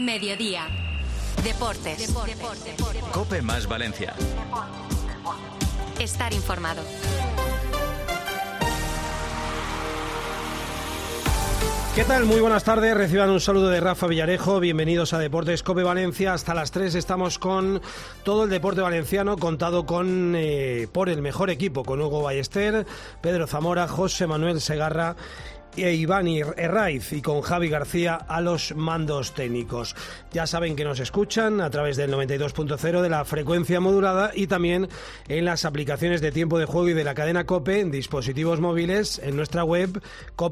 Mediodía. Deportes. COPE más Valencia. Estar informado. ¿Qué tal? Muy buenas tardes. Reciban un saludo de Rafa Villarejo. Bienvenidos a Deportes COPE Valencia. Hasta las 3 estamos con todo el deporte valenciano, contado con por el mejor equipo, con Hugo Ballester, Pedro Zamora, José Manuel Segarra e Iván Herraiz, y con Javi García a los mandos técnicos. Ya saben que nos escuchan a través del 92.0 de la frecuencia modulada y también en las aplicaciones de tiempo de juego y de la cadena COPE en dispositivos móviles, en nuestra web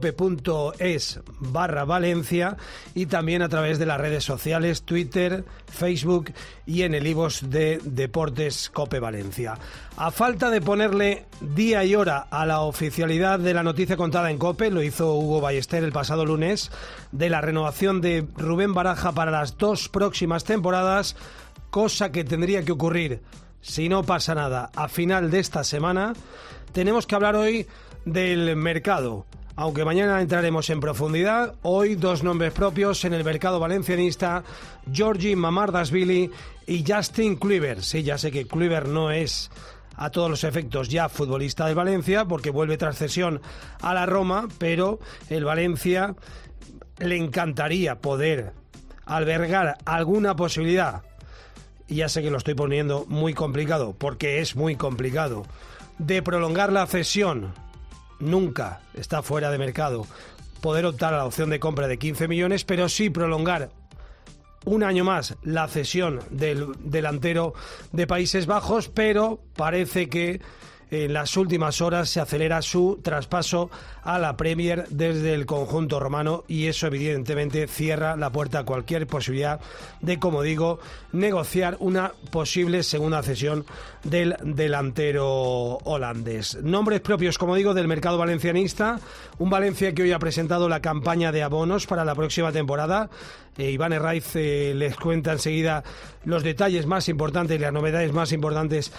cope.es/Valencia, y también a través de las redes sociales Twitter, Facebook y en el iVoox de Deportes COPE Valencia. A falta de ponerle día y hora a la oficialidad de la noticia contada en COPE, lo hizo Hugo Ballester el pasado lunes, de la renovación de Rubén Baraja para las 2 próximas temporadas, cosa que tendría que ocurrir, si no pasa nada, a final de esta semana. Tenemos que hablar hoy del mercado, aunque mañana entraremos en profundidad. Hoy 2 nombres propios en el mercado valencianista: Georgi Mamardashvili y Justin Kluivert. Sí, ya sé que Kluivert no es a todos los efectos ya futbolista del Valencia, porque vuelve tras cesión a la Roma, pero el Valencia le encantaría poder albergar alguna posibilidad, y ya sé que lo estoy poniendo muy complicado, porque es muy complicado, de prolongar la cesión. Nunca está fuera de mercado poder optar a la opción de compra de 15 millones, pero sí prolongar un año más la cesión del delantero de Países Bajos, pero parece que en las últimas horas se acelera su traspaso a la Premier desde el conjunto romano, y eso evidentemente cierra la puerta a cualquier posibilidad de, como digo, negociar una posible segunda cesión del delantero holandés. Nombres propios, como digo, del mercado valencianista. Un Valencia que hoy ha presentado la campaña de abonos para la próxima temporada. Iván Herraiz les cuenta enseguida los detalles más importantes y las novedades más importantes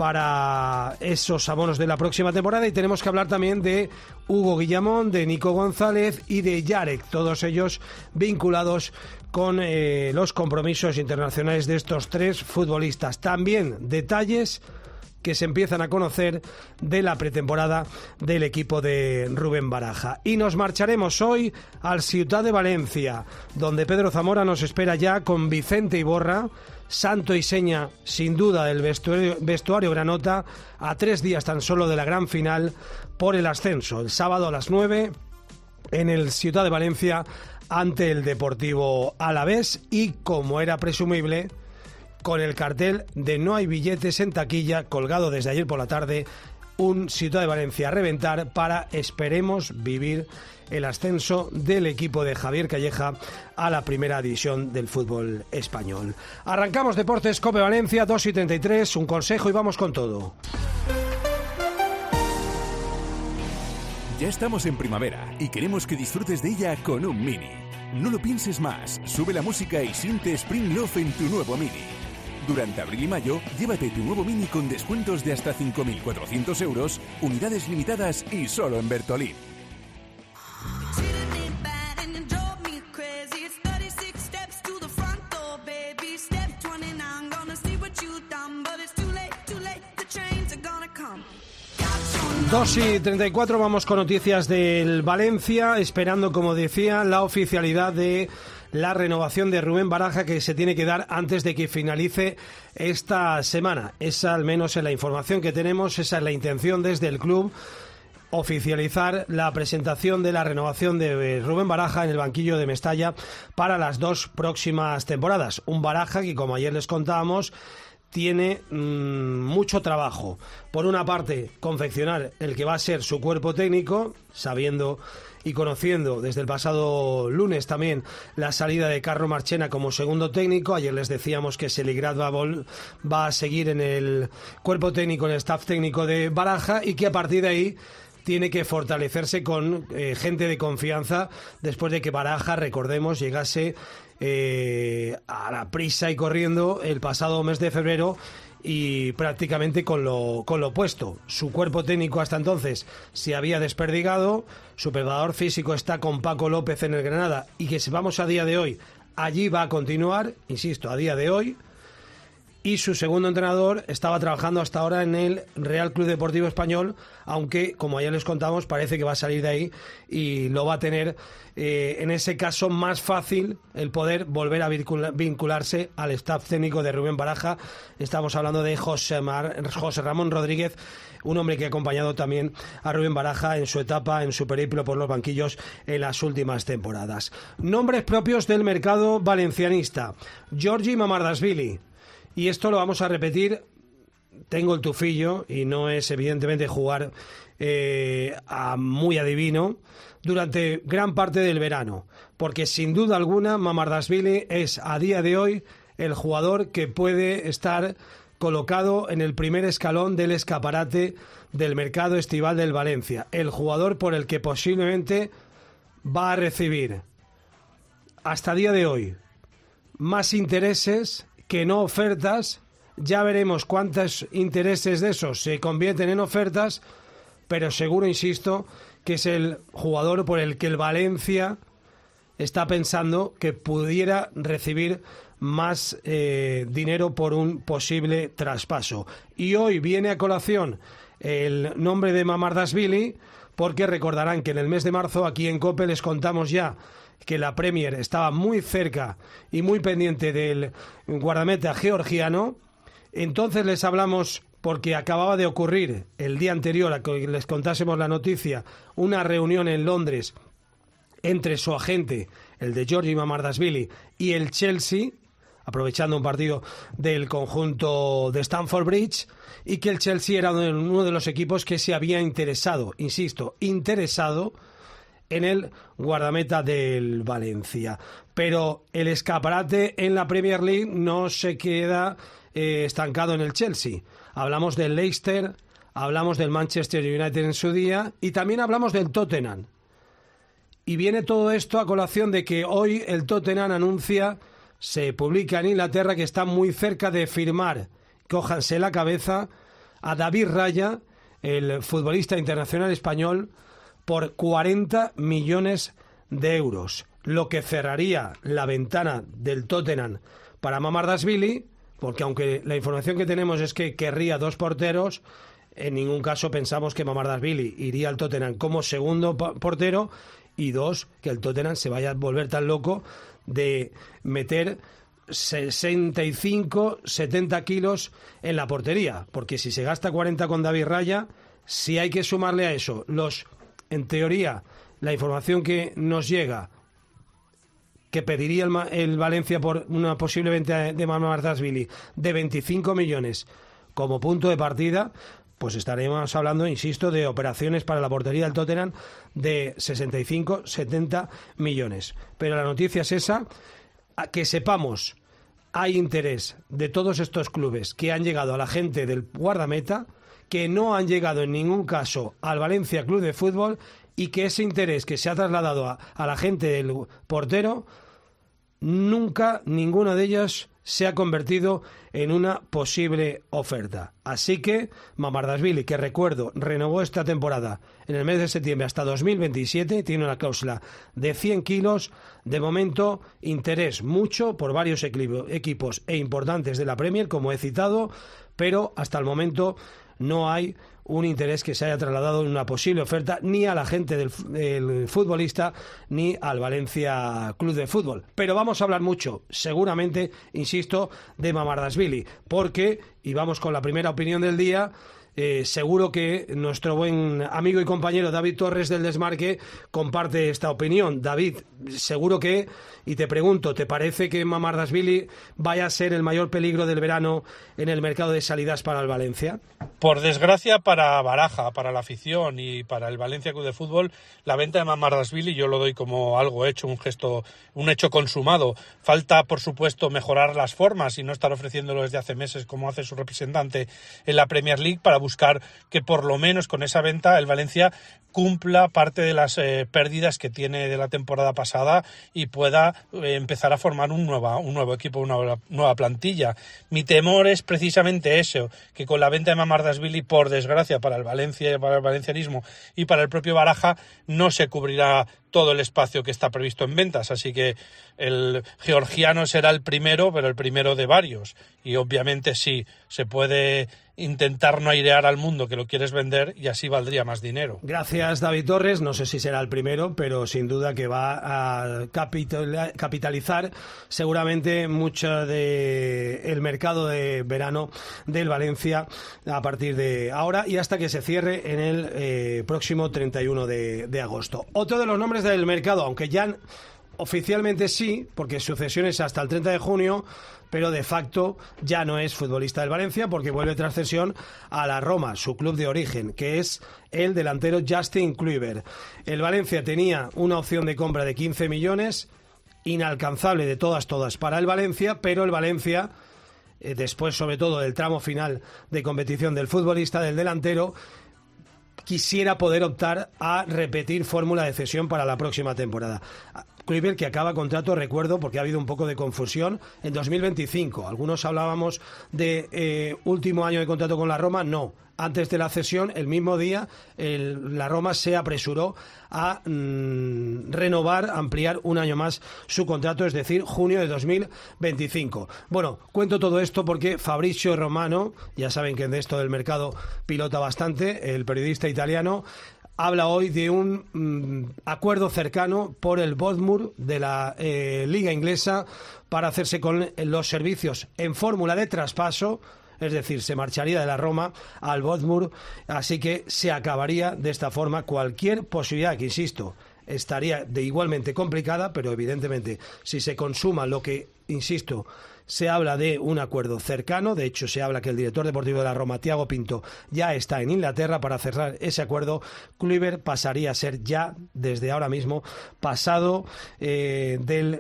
para esos abonos de la próxima temporada, y tenemos que hablar también de Hugo Guillamón, de Nico González y de Yarek, todos ellos vinculados con los compromisos internacionales de estos 3 futbolistas. También detalles que se empiezan a conocer de la pretemporada del equipo de Rubén Baraja. Y nos marcharemos hoy al Ciutat de Valencia, donde Pedro Zamora nos espera ya con Vicente Iborra, santo y seña sin duda del vestuario granota, a 3 días tan solo de la gran final por el ascenso, el sábado a las 9 en el Ciutat de Valencia ante el Deportivo Alavés, y como era presumible, con el cartel de no hay billetes en taquilla colgado desde ayer por la tarde, un Ciutat de Valencia a reventar para, esperemos, vivir el ascenso del equipo de Javier Calleja a la primera división del fútbol español. Arrancamos Deportes COPE Valencia, 2:33, un consejo y vamos con todo. Ya estamos en primavera y queremos que disfrutes de ella con un Mini. No lo pienses más, sube la música y siente Spring Love en tu nuevo Mini. Durante abril y mayo, llévate tu nuevo Mini con descuentos de hasta 5.400 euros, unidades limitadas y solo en Bertolín. Dos y 34, vamos con noticias del Valencia, esperando, como decía, la oficialidad de la renovación de Rubén Baraja, que se tiene que dar antes de que finalice esta semana. Esa, al menos en la información que tenemos, esa es la intención desde el club, oficializar la presentación de la renovación de Rubén Baraja en el banquillo de Mestalla para las 2 próximas temporadas. Un Baraja que, como ayer les contábamos, tiene mucho trabajo. Por una parte, confeccionar el que va a ser su cuerpo técnico, sabiendo y conociendo desde el pasado lunes también la salida de Carlo Marchena como segundo técnico. Ayer les decíamos que Seligrad va a seguir en el cuerpo técnico, en el staff técnico de Baraja, y que a partir de ahí tiene que fortalecerse con gente de confianza, después de que Baraja, recordemos, llegase a la prisa y corriendo el pasado mes de febrero, y prácticamente con lo opuesto. Su cuerpo técnico hasta entonces se había desperdigado, su preparador físico está con Paco López en el Granada, y que sepamos a día de hoy allí va a continuar, insisto, a día de hoy, y su segundo entrenador estaba trabajando hasta ahora en el Real Club Deportivo Español, aunque, como ayer les contamos, parece que va a salir de ahí y lo va a tener, en ese caso, más fácil el poder volver a vincularse al staff técnico de Rubén Baraja. Estamos hablando de José Ramón Rodríguez, un hombre que ha acompañado también a Rubén Baraja en su etapa, en su periplo por los banquillos en las últimas temporadas. Nombres propios del mercado valencianista: Giorgi Mamardashvili. Y esto lo vamos a repetir, tengo el tufillo, y no es evidentemente jugar muy adivino, durante gran parte del verano, porque sin duda alguna Mamardashvili es a día de hoy el jugador que puede estar colocado en el primer escalón del escaparate del mercado estival del Valencia, el jugador por el que posiblemente va a recibir hasta día de hoy más intereses que no ofertas. Ya veremos cuántos intereses de esos se convierten en ofertas, pero seguro, insisto, que es el jugador por el que el Valencia está pensando que pudiera recibir más dinero por un posible traspaso. Y hoy viene a colación el nombre de Mamardashvili, porque recordarán que en el mes de marzo aquí en COPE les contamos ya que la Premier estaba muy cerca y muy pendiente del guardameta georgiano. Entonces les hablamos, porque acababa de ocurrir el día anterior a que les contásemos la noticia, una reunión en Londres entre su agente, el de Giorgi Mamardashvili, y el Chelsea, aprovechando un partido del conjunto de Stamford Bridge, y que el Chelsea era uno de los equipos que se había interesado, insisto, interesado en el guardameta del Valencia. Pero el escaparate en la Premier League no se queda estancado en el Chelsea. Hablamos del Leicester, hablamos del Manchester United en su día, y también hablamos del Tottenham. Y viene todo esto a colación de que hoy el Tottenham anuncia, se publica en Inglaterra, que está muy cerca de firmar, cójanse la cabeza, a David Raya, el futbolista internacional español, por 40 millones de euros, lo que cerraría la ventana del Tottenham para Mamardashvili, porque aunque la información que tenemos es que querría 2 porteros, en ningún caso pensamos que Mamardashvili iría al Tottenham como segundo portero, y 2, que el Tottenham se vaya a volver tan loco de meter 65, 70 kilos en la portería, porque si se gasta 40 con David Raya, si hay que sumarle a eso en teoría, la información que nos llega, que pediría el Valencia por una posible venta de Mamardashvili de 25 millones como punto de partida, pues estaremos hablando, insisto, de operaciones para la portería del Tottenham de 65, 70 millones. Pero la noticia es esa, que sepamos, hay interés de todos estos clubes que han llegado a la gente del guardameta, que no han llegado en ningún caso al Valencia Club de Fútbol, y que ese interés que se ha trasladado a la gente del portero, nunca ninguno de ellos se ha convertido en una posible oferta. Así que Mamardashvili, que recuerdo, renovó esta temporada en el mes de septiembre hasta 2027, tiene una cláusula de 100 kilos. De momento, interés mucho por varios equipos e importantes de la Premier, como he citado, pero hasta el momento no hay un interés que se haya trasladado en una posible oferta ni a la gente del futbolista ni al Valencia Club de Fútbol. Pero vamos a hablar mucho, seguramente, insisto, de Mamardashvili, porque, y vamos con la primera opinión del día, seguro que nuestro buen amigo y compañero David Torres del Desmarque comparte esta opinión. David, seguro que, y te pregunto, ¿te parece que Mamardashvili vaya a ser el mayor peligro del verano en el mercado de salidas para el Valencia? Por desgracia para Baraja, para la afición y para el Valencia Club de Fútbol, la venta de Mamardashvili yo lo doy como algo hecho, un gesto, un hecho consumado. Falta, por supuesto, mejorar las formas y no estar ofreciéndolo desde hace meses como hace su representante en la Premier League, para buscar que por lo menos con esa venta el Valencia cumpla parte de las pérdidas que tiene de la temporada pasada y pueda empezar a formar un nuevo equipo, una nueva plantilla. Mi temor es precisamente eso, que con la venta de Mamardashvili, por desgracia para el Valencia y para el valencianismo y para el propio Baraja, no se cubrirá todo el espacio que está previsto en ventas, así que el georgiano será el primero, pero el primero de varios, y obviamente sí, se puede intentar no airear al mundo que lo quieres vender y así valdría más dinero. Gracias, David Torres. No sé si será el primero, pero sin duda que va a capitalizar seguramente mucho del mercado de verano del Valencia a partir de ahora y hasta que se cierre en el próximo 31 de agosto. Otro de los nombres del mercado, aunque ya oficialmente sí, porque su cesión es hasta el 30 de junio, pero de facto ya no es futbolista del Valencia porque vuelve tras cesión a la Roma, su club de origen, que es el delantero Justin Kluivert. El Valencia tenía una opción de compra de 15 millones, inalcanzable de todas para el Valencia, pero el Valencia, después sobre todo del tramo final de competición del futbolista, del delantero, quisiera poder optar a repetir fórmula de cesión para la próxima temporada. Kluivert, que acaba contrato, recuerdo, porque ha habido un poco de confusión, en 2025. Algunos hablábamos de último año de contrato con la Roma, no. Antes de la cesión, el mismo día, la Roma se apresuró a renovar, ampliar un año más su contrato, es decir, junio de 2025. Bueno, cuento todo esto porque Fabrizio Romano, ya saben que de esto del mercado pilota bastante, el periodista italiano, habla hoy de un acuerdo cercano por el Bournemouth de la Liga Inglesa para hacerse con los servicios en fórmula de traspaso, es decir, se marcharía de la Roma al Bournemouth, así que se acabaría de esta forma cualquier posibilidad que, insisto, estaría de igualmente complicada, pero evidentemente si se consuma lo que, insisto, se habla de un acuerdo cercano. De hecho, se habla que el director deportivo de la Roma, Tiago Pinto, ya está en Inglaterra para cerrar ese acuerdo. Kluivert pasaría a ser ya, desde ahora mismo, pasado del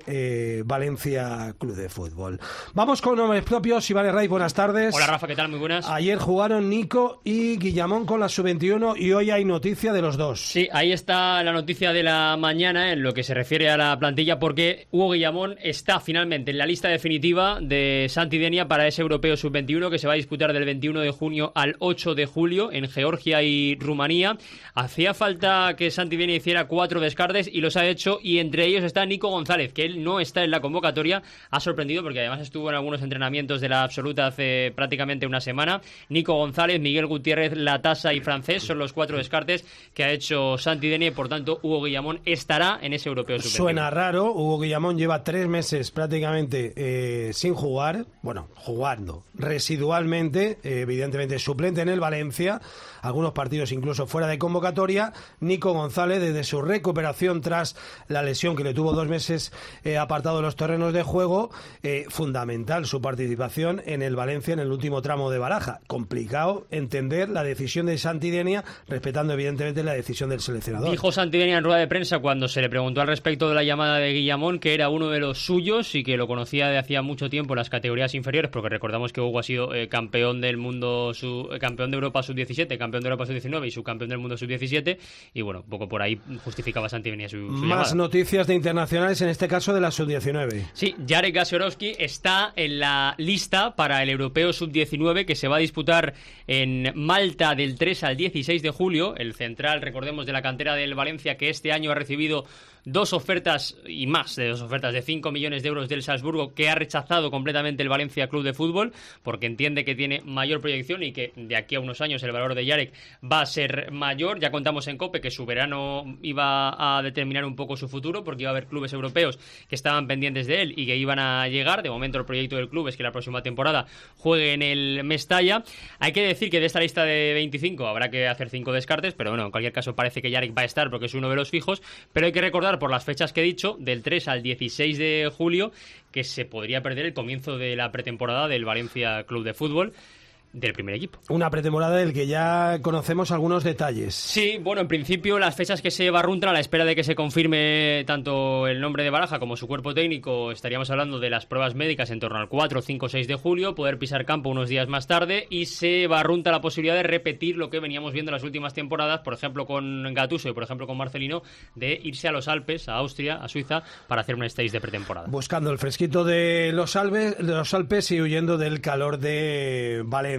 Valencia Club de Fútbol. Vamos con nombres propios. Iván Herraiz, buenas tardes. Hola, Rafa, ¿qué tal? Muy buenas. Ayer jugaron Nico y Guillamón con la sub-21 y hoy hay noticia de los dos. Sí, ahí está la noticia de la mañana en lo que se refiere a la plantilla, porque Hugo Guillamón está finalmente en la lista definitiva de Santi Denia para ese europeo sub-21 que se va a disputar del 21 de junio al 8 de julio en Georgia y Rumanía. Hacía falta que Santi Denia hiciera 4 descartes y los ha hecho, y entre ellos está Nico González, que él no está en la convocatoria. Ha sorprendido porque además estuvo en algunos entrenamientos de la absoluta hace prácticamente una semana. Nico González, Miguel Gutiérrez, Latasa y Francés son los 4 descartes que ha hecho Santi Denia, y por tanto Hugo Guillamón estará en ese europeo sub-21. Suena raro. Hugo Guillamón lleva 3 meses prácticamente sin jugar, bueno, jugando residualmente, evidentemente suplente en el Valencia, algunos partidos incluso fuera de convocatoria. Nico González, desde su recuperación tras la lesión que le tuvo 2 meses apartado de los terrenos de juego, fundamental su participación en el Valencia en el último tramo de Baraja. Complicado entender la decisión de Santi Denia, respetando evidentemente la decisión del seleccionador. Dijo Santi Denia en rueda de prensa, cuando se le preguntó al respecto de la llamada de Guillamón, que era uno de los suyos y que lo conocía de hacía mucho tiempo en las categorías inferiores, porque recordamos que Hugo ha sido campeón del mundo, campeón de Europa sub-17, campeón de Europa sub-19 y subcampeón del mundo sub-17, y bueno, un poco por ahí justificaba Santi Denia su Más llamada. Noticias de internacionales, en este caso de la sub-19. Sí, Jarek Gasiorowski está en la lista para el europeo sub-19 que se va a disputar en Malta del 3 al 16 de julio. El central, recordemos, de la cantera del Valencia, que este año ha recibido 2 ofertas y más de 2 ofertas de 5 millones de euros del Salzburgo, que ha rechazado completamente el Valencia Club de Fútbol porque entiende que tiene mayor proyección y que de aquí a unos años el valor de Jarek va a ser mayor. Ya contamos en COPE que su verano iba a determinar un poco su futuro, porque iba a haber clubes europeos que estaban pendientes de él y que iban a llegar. De momento el proyecto del club es que la próxima temporada juegue en el Mestalla. Hay que decir que de esta lista de 25 habrá que hacer 5 descartes, pero bueno, en cualquier caso parece que Jarek va a estar porque es uno de los fijos, pero hay que recordar, por las fechas que he dicho, del 3 al 16 de julio, que se podría perder el comienzo de la pretemporada del Valencia Club de Fútbol, del primer equipo. Una pretemporada del que ya conocemos algunos detalles. Sí, bueno, en principio las fechas que se barruntan a la espera de que se confirme tanto el nombre de Baraja como su cuerpo técnico. Estaríamos hablando de las pruebas médicas en torno al 4, 5, 6 de julio, poder pisar campo unos días más tarde, y se barrunta la posibilidad de repetir lo que veníamos viendo en las últimas temporadas, por ejemplo con Gattuso y por ejemplo con Marcelino, de irse a los Alpes, a Austria, a Suiza, para hacer un stage de pretemporada. Buscando el fresquito de los Alpes y huyendo del calor de Valencia.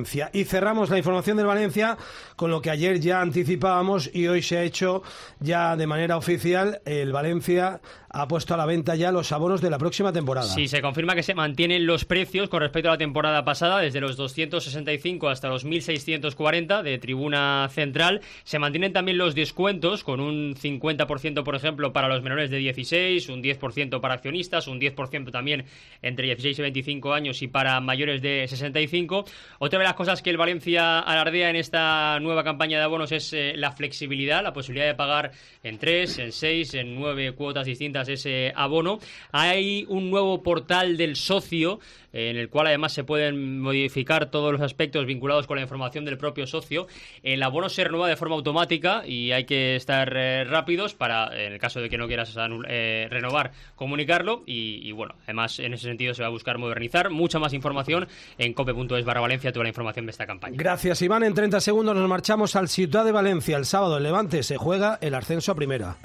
Valencia. Y cerramos la información del Valencia con lo que ayer ya anticipábamos y hoy se ha hecho ya de manera oficial. El Valencia ha puesto a la venta ya los abonos de la próxima temporada. Sí, se confirma que se mantienen los precios con respecto a la temporada pasada, desde los 265 hasta los 1.640 de tribuna central. Se mantienen también los descuentos con un 50%, por ejemplo, para los menores de 16, un 10% para accionistas, un 10% también entre 16 y 25 años y para mayores de 65. Otra de las cosas que el Valencia alardea en esta nueva campaña de abonos es la flexibilidad, la posibilidad de pagar en 3, en 6, en 9 cuotas distintas ese abono. Hay un nuevo portal del socio en el cual además se pueden modificar todos los aspectos vinculados con la información del propio socio. El abono se renueva de forma automática y hay que estar rápidos para, en el caso de que no quieras renovar, comunicarlo y bueno, además en ese sentido se va a buscar modernizar. Mucha más información en cope.es/Valencia, toda la información de esta campaña. Gracias, Iván. En 30 segundos nos marchamos al Ciutat de Valencia. El sábado el Levante se juega el ascenso a primera.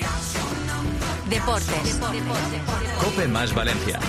Deportes. Cope más Valencia.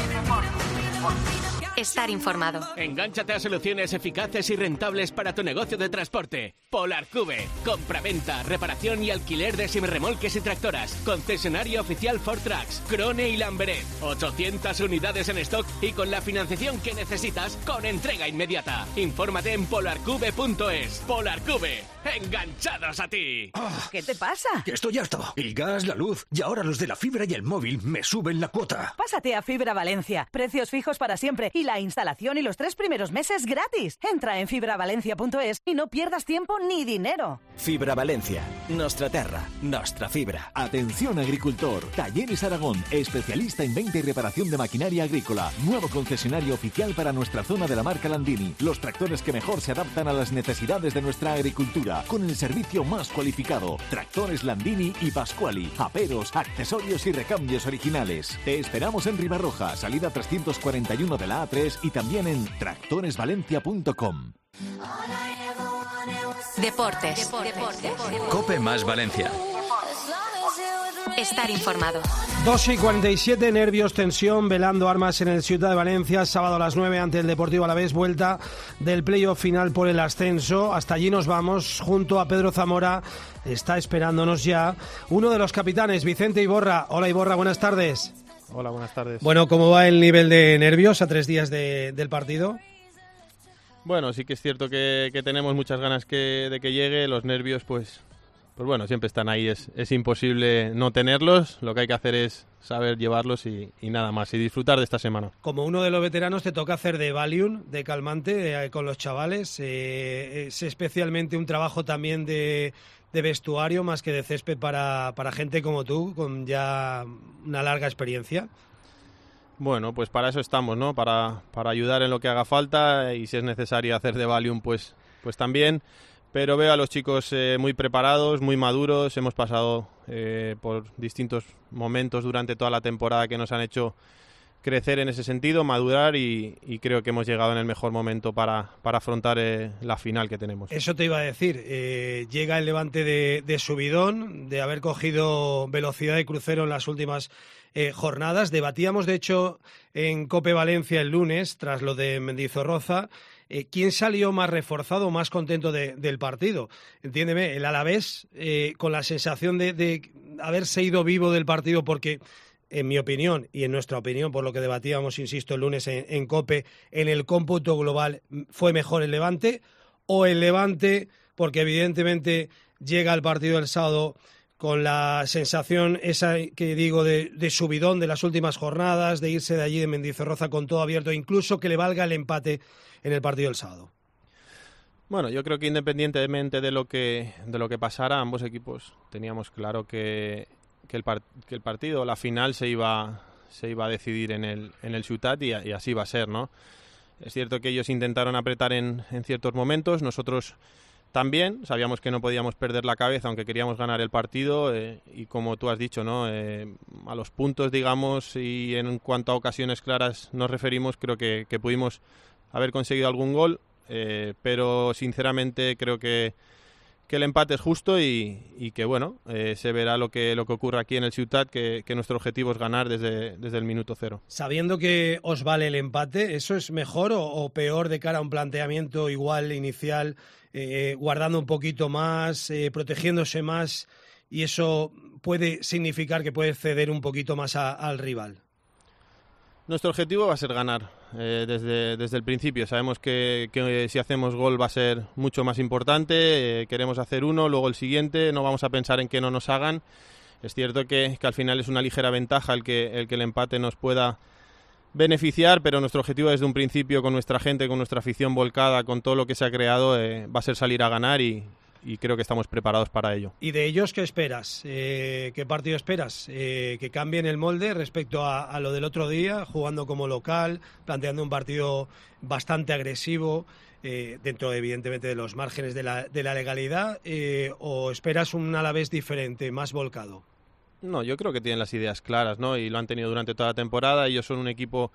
Estar informado. Engánchate a soluciones eficaces y rentables para tu negocio de transporte. Polarcube. Compra-venta, reparación y alquiler de semirremolques y tractoras. Concesionario oficial Ford Trucks, Krone y Lamberet. 800 unidades en stock y con la financiación que necesitas con entrega inmediata. Infórmate en polarcube.es. Polarcube. ¡Enganchados a ti! ¿Qué te pasa? Que estoy harto. El gas, la luz y ahora los de la fibra y el móvil me suben la cuota. Pásate a Fibra Valencia. Precios fijos para siempre y la instalación y los 3 primeros meses gratis. Entra en fibravalencia.es y no pierdas tiempo ni dinero. Fibra Valencia. Nostra terra. Nostra fibra. Atención agricultor. Talleres Aragón. Especialista en venta y reparación de maquinaria agrícola. Nuevo concesionario oficial para nuestra zona de la marca Landini. Los tractores que mejor se adaptan a las necesidades de nuestra agricultura. Con el servicio más cualificado. Tractores Landini y Pasquali. Aperos, accesorios y recambios originales. Te esperamos en Ribarroja, salida 341 de la A3 y también en tractoresvalencia.com. Deportes. Cope más Valencia. Estar informado. 2:47, nervios, tensión, velando armas en el Ciutat de Valencia. Sábado a las 9 ante el Deportivo Alavés, vuelta del playoff final por el ascenso. Hasta allí nos vamos, junto a Pedro Zamora. Está esperándonos ya uno de los capitanes, Vicente Iborra. Hola Iborra, buenas tardes. Hola, buenas tardes. Bueno, ¿cómo va el nivel de nervios a 3 días del partido? Bueno, sí que es cierto que tenemos muchas ganas de que llegue. Los nervios, pues bueno, siempre están ahí. Es imposible no tenerlos. Lo que hay que hacer es saber llevarlos y nada más. Y disfrutar de esta semana. Como uno de los veteranos te toca hacer de Valium, de calmante, con los chavales. Es especialmente un trabajo también de vestuario más que de césped para gente como tú, con ya una larga experiencia. Bueno, pues para eso estamos, ¿no? Para ayudar en lo que haga falta y si es necesario hacer de Valium, pues también. Pero veo a los chicos muy preparados, muy maduros. Hemos pasado por distintos momentos durante toda la temporada que nos han hecho crecer en ese sentido, madurar y creo que hemos llegado en el mejor momento para afrontar la final que tenemos. Eso te iba a decir, llega el Levante de subidón, de haber cogido velocidad de crucero en las últimas jornadas. Debatíamos, de hecho, en Cope Valencia el lunes, tras lo de Mendizorroza, ¿quién salió más reforzado, más contento del partido? Entiéndeme, el Alavés, con la sensación de haberse ido vivo del partido porque... En mi opinión y en nuestra opinión, por lo que debatíamos, insisto, el lunes en COPE, en el cómputo global fue mejor el Levante, o el Levante, porque evidentemente llega al partido del sábado con la sensación esa que digo de subidón de las últimas jornadas, de irse de allí de Mendizorroza con todo abierto, incluso que le valga el empate en el partido del sábado. Bueno, yo creo que independientemente de lo que pasara, ambos equipos teníamos claro que el partido, la final se iba a decidir en el Ciutat y así va a ser, ¿no? Es cierto que ellos intentaron apretar en ciertos momentos, nosotros también, sabíamos que no podíamos perder la cabeza aunque queríamos ganar el partido y como tú has dicho, ¿no? A los puntos, digamos, y en cuanto a ocasiones claras nos referimos, creo que pudimos haber conseguido algún gol, pero sinceramente creo que el empate es justo y que bueno, se verá lo que ocurre aquí en el Ciutat, que nuestro objetivo es ganar desde el minuto cero. Sabiendo que os vale el empate, ¿eso es mejor o peor de cara a un planteamiento igual inicial, guardando un poquito más, protegiéndose más, y eso puede significar que puede ceder un poquito más al rival? Nuestro objetivo va a ser ganar desde el principio. Sabemos que si hacemos gol va a ser mucho más importante. Queremos hacer uno, luego el siguiente. No vamos a pensar en que no nos hagan. Es cierto que al final es una ligera ventaja el que el empate nos pueda beneficiar, pero nuestro objetivo desde un principio, con nuestra gente, con nuestra afición volcada, con todo lo que se ha creado, va a ser salir a ganar y creo que estamos preparados para ello. ¿Y de ellos qué esperas? ¿Qué partido esperas? ¿Que cambien el molde respecto a lo del otro día, jugando como local, planteando un partido bastante agresivo, dentro evidentemente de los márgenes de la legalidad, o esperas un Alavés diferente, más volcado? No, yo creo que tienen las ideas claras, ¿no? Y lo han tenido durante toda la temporada. Ellos son un equipo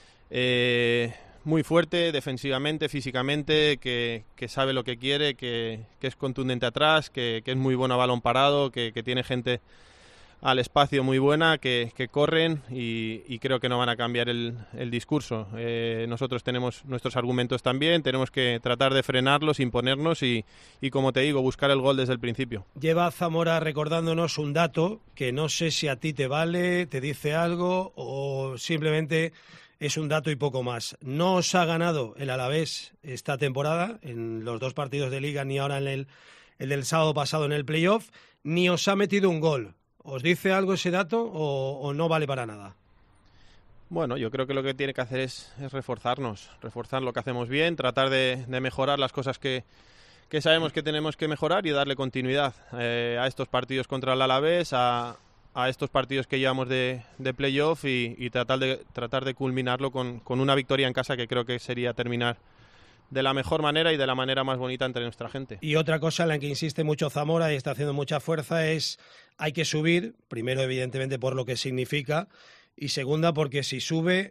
muy fuerte defensivamente, físicamente, que sabe lo que quiere, que es contundente atrás, que es muy bueno a balón parado, que tiene gente al espacio muy buena, que corren y creo que no van a cambiar el discurso. Nosotros tenemos nuestros argumentos también, tenemos que tratar de frenarlos, imponernos y como te digo, buscar el gol desde el principio. Lleva Zamora recordándonos un dato que no sé si a ti te vale, te dice algo o simplemente es un dato y poco más. No os ha ganado el Alavés esta temporada, en los 2 partidos de Liga, ni ahora en el del sábado pasado en el playoff, ni os ha metido un gol. ¿Os dice algo ese dato o no vale para nada? Bueno, yo creo que lo que tiene que hacer es reforzarnos, reforzar lo que hacemos bien, tratar de mejorar las cosas que sabemos que tenemos que mejorar y darle continuidad a estos partidos contra el Alavés, a estos partidos que llevamos de playoff y tratar de culminarlo con una victoria en casa, que creo que sería terminar de la mejor manera y de la manera más bonita entre nuestra gente. Y otra cosa en la que insiste mucho Zamora y está haciendo mucha fuerza es hay que subir, primero evidentemente por lo que significa y segunda porque si sube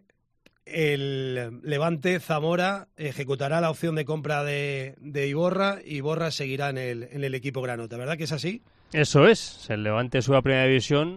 el Levante, Zamora ejecutará la opción de compra de Iborra y Iborra seguirá en el equipo granota, ¿verdad que es así? Eso es, el Levante sube a Primera División,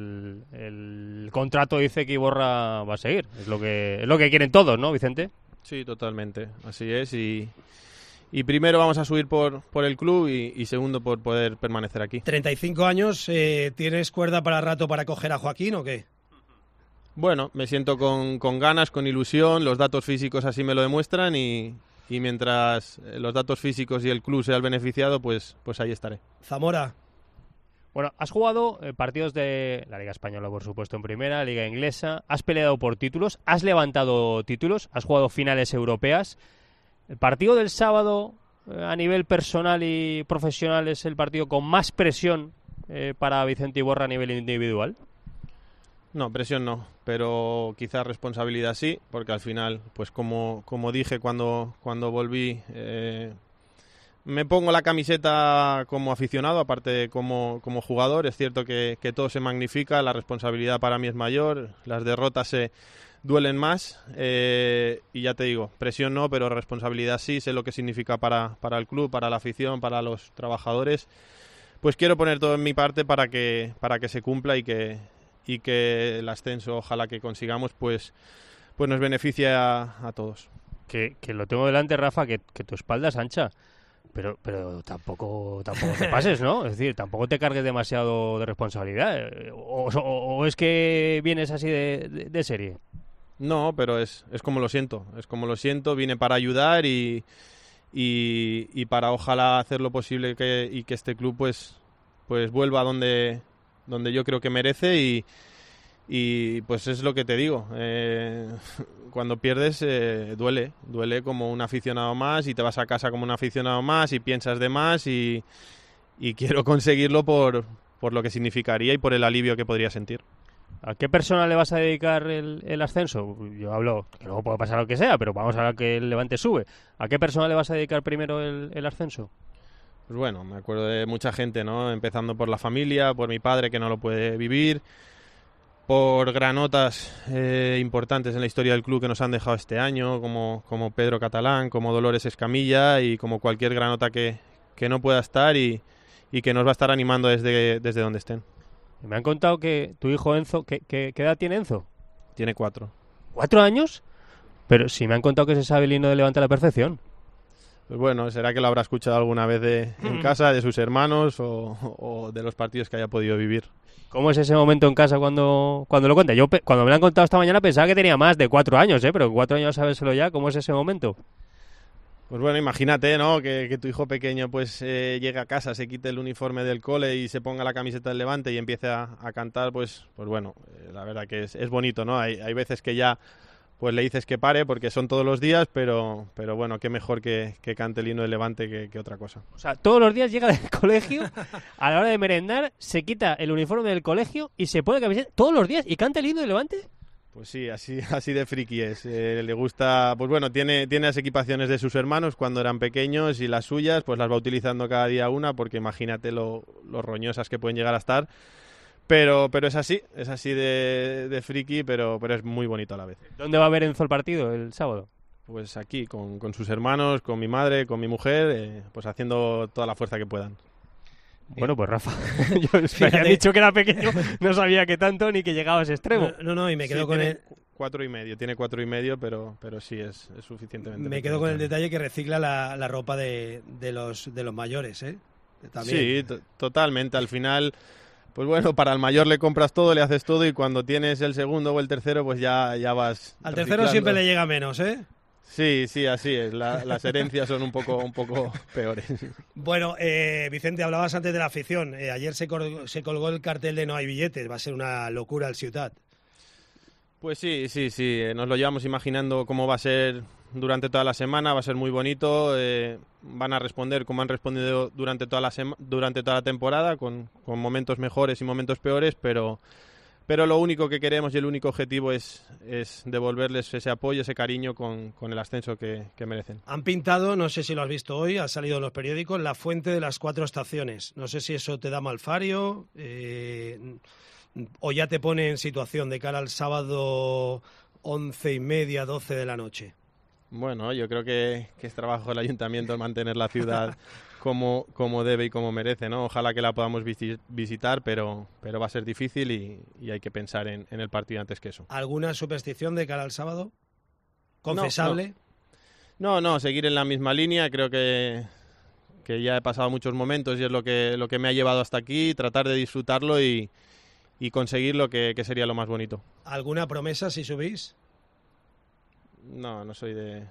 el contrato dice que Iborra va a seguir, es lo que quieren todos, ¿no, Vicente? Sí, totalmente, así es y primero vamos a subir por el club y segundo por poder permanecer aquí. 35 años, ¿tienes cuerda para rato para coger a Joaquín o qué? Bueno, me siento con ganas, con ilusión, los datos físicos así me lo demuestran y mientras los datos físicos y el club sea el beneficiado, pues ahí estaré. Zamora. Bueno, has jugado partidos de la Liga Española, por supuesto, en primera, Liga Inglesa, has peleado por títulos, has levantado títulos, has jugado finales europeas. ¿El partido del sábado, a nivel personal y profesional, es el partido con más presión para Vicente Iborra a nivel individual? No, presión no, pero quizás responsabilidad sí, porque al final, pues como dije cuando volví, me pongo la camiseta como aficionado, aparte como jugador. Es cierto que todo se magnifica, la responsabilidad para mí es mayor, las derrotas se duelen más y ya te digo, presión no, pero responsabilidad sí, sé lo que significa para el club, para la afición, para los trabajadores. Pues quiero poner todo en mi parte para que se cumpla y que el ascenso, ojalá que consigamos, pues nos beneficie a todos. Que lo tengo delante, Rafa, que tu espalda es ancha. Pero tampoco te pases, ¿no? Es decir, tampoco te cargues demasiado de responsabilidad. ¿O es que vienes así de serie? No, pero es como lo siento. Es como lo siento, vine para ayudar y para ojalá hacer lo posible que este club pues vuelva donde yo creo que merece y pues es lo que te digo. Cuando pierdes duele como un aficionado más y te vas a casa como un aficionado más y piensas de más y quiero conseguirlo por lo que significaría y por el alivio que podría sentir. ¿A qué persona le vas a dedicar el ascenso? Yo hablo, que luego puede pasar lo que sea, pero vamos a hablar que el Levante sube. ¿A qué persona le vas a dedicar primero el ascenso? Pues bueno, me acuerdo de mucha gente, ¿no? Empezando por la familia, por mi padre que no lo puede vivir, por granotas importantes en la historia del club que nos han dejado este año, como Pedro Catalán, como Dolores Escamilla y como cualquier granota que no pueda estar y que nos va a estar animando desde donde estén. Me han contado que tu hijo Enzo, ¿qué edad tiene Enzo? Tiene 4. ¿4 años? Pero si me han contado que se sabe el himno de Levante a la perfección. Pues bueno, será que lo habrá escuchado alguna vez en casa, de sus hermanos o de los partidos que haya podido vivir. ¿Cómo es ese momento en casa cuando lo cuenta? Yo cuando me lo han contado esta mañana pensaba que tenía más de 4 años, pero 4 años sabérselo ya. ¿Cómo es ese momento? Pues bueno, imagínate, ¿no? Que tu hijo pequeño pues llegue a casa, se quite el uniforme del cole y se ponga la camiseta del Levante y empiece a cantar, pues bueno, la verdad que es bonito, ¿no? Hay veces que ya pues le dices que pare porque son todos los días, pero bueno, qué mejor que cante el himno del Levante que otra cosa. O sea, todos los días llega del colegio, a la hora de merendar, se quita el uniforme del colegio y se pone camiseta todos los días y canta el himno del Levante. Pues sí, así de friki es. Le gusta, pues bueno, tiene las equipaciones de sus hermanos cuando eran pequeños y las suyas, pues las va utilizando cada día una, porque imagínate lo roñosas que pueden llegar a estar. Pero es así de friki, pero es muy bonito a la vez. ¿Dónde va a ver Enzo el partido el sábado? Pues aquí, con sus hermanos, con mi madre, con mi mujer, pues haciendo toda la fuerza que puedan. Bueno, pues Rafa, yo me había dicho que era pequeño, no sabía que tanto ni que llegaba a ese extremo. No, y me quedo con el... 4,5, tiene 4,5, pero sí es suficientemente. Me quedo con el detalle que recicla la ropa de los mayores, ¿eh? También. Sí, totalmente, al final... Pues bueno, para el mayor le compras todo, le haces todo y cuando tienes el segundo o el tercero, pues ya vas al tercero siempre le llega menos, ¿eh? Sí, así es. Las herencias son un poco peores. Bueno, Vicente, hablabas antes de la afición. Ayer se colgó el cartel de no hay billetes. Va a ser una locura el Ciutat. Pues sí. Nos lo llevamos imaginando cómo va a ser durante toda la semana. Va a ser muy bonito. Van a responder como han respondido durante toda la temporada, con momentos mejores y momentos peores, pero lo único que queremos y el único objetivo es devolverles ese apoyo, ese cariño con el ascenso que merecen. Han pintado, no sé si lo has visto hoy, ha salido en los periódicos, la fuente de las 4 estaciones. No sé si eso te da malfario o ya te pone en situación de cara al sábado 11:30, 12 de la noche. Bueno, yo creo que es trabajo del ayuntamiento mantener la ciudad como debe y como merece, ¿no? Ojalá que la podamos visitar, pero va a ser difícil y hay que pensar en el partido antes que eso. ¿Alguna superstición de cara al sábado? ¿Confesable? No, seguir en la misma línea. Creo que ya he pasado muchos momentos y es lo que me ha llevado hasta aquí, tratar de disfrutarlo y conseguir lo que sería lo más bonito. ¿Alguna promesa si subís? No soy de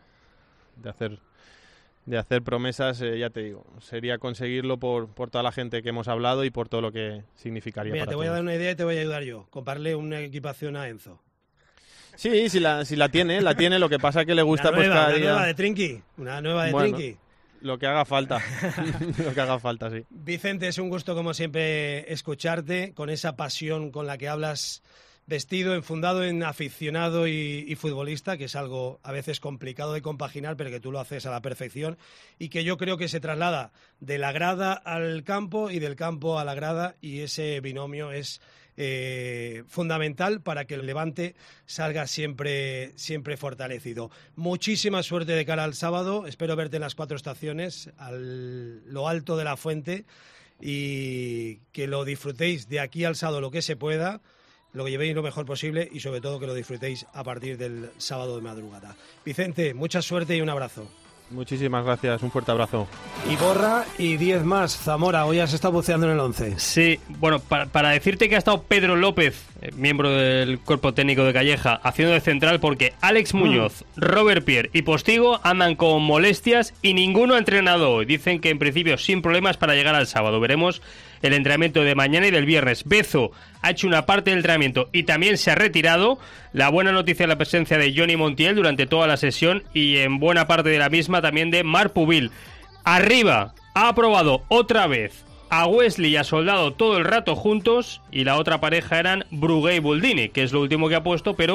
hacer promesas, ya te digo. Sería conseguirlo por toda la gente que hemos hablado y por todo lo que significaría. Mira, para te voy todos. A dar una idea y te voy a ayudar yo. Comprarle una equipación a Enzo. Sí, si la tiene, lo que pasa es que le gusta una cada día. Una nueva de Trinky. Lo que haga falta. Lo que haga falta, sí. Vicente, es un gusto como siempre escucharte con esa pasión con la que hablas, vestido, enfundado en aficionado y futbolista, que es algo a veces complicado de compaginar, pero que tú lo haces a la perfección y que yo creo que se traslada de la grada al campo y del campo a la grada, y ese binomio es fundamental para que el Levante salga siempre fortalecido. Muchísima suerte de cara al sábado, espero verte en las 4 estaciones, lo alto de la fuente, y que lo disfrutéis de aquí al sábado lo que se pueda, lo que llevéis lo mejor posible y sobre todo que lo disfrutéis a partir del sábado de madrugada. Vicente, mucha suerte y un abrazo. Muchísimas gracias, un fuerte abrazo. Iborra y 10 más. Zamora, hoy has estado buceando en el 11. Sí, bueno, para decirte que ha estado Pedro López, miembro del cuerpo técnico de Calleja, haciendo de central, porque Alex Muñoz, Robert Pierre y Postigo andan con molestias y ninguno ha entrenado hoy. Dicen que en principio sin problemas para llegar al sábado. Veremos el entrenamiento de mañana y del viernes. Bezo ha hecho una parte del entrenamiento y también se ha retirado. La buena noticia es la presencia de Johnny Montiel durante toda la sesión y en buena parte de la misma también de Marc Pubil. Arriba ha aprobado otra vez a Wesley y a Soldado todo el rato juntos, y la otra pareja eran Brugué y Buldini, que es lo último que ha puesto, pero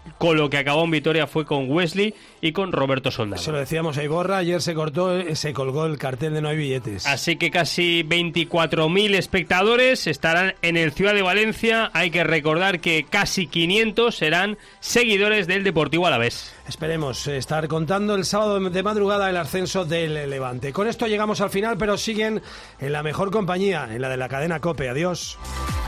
con lo que acabó en victoria fue con Wesley y con Roberto Soldado. Se lo decíamos a Iborra, ayer se colgó el cartel de no hay billetes. Así que casi 24.000 espectadores estarán en el Ciudad de Valencia. Hay que recordar que casi 500 serán seguidores del Deportivo Alavés. Esperemos estar contando el sábado de madrugada el ascenso del Levante. Con esto llegamos al final, pero siguen en la mejor compañía, en la de la cadena COPE. Adiós.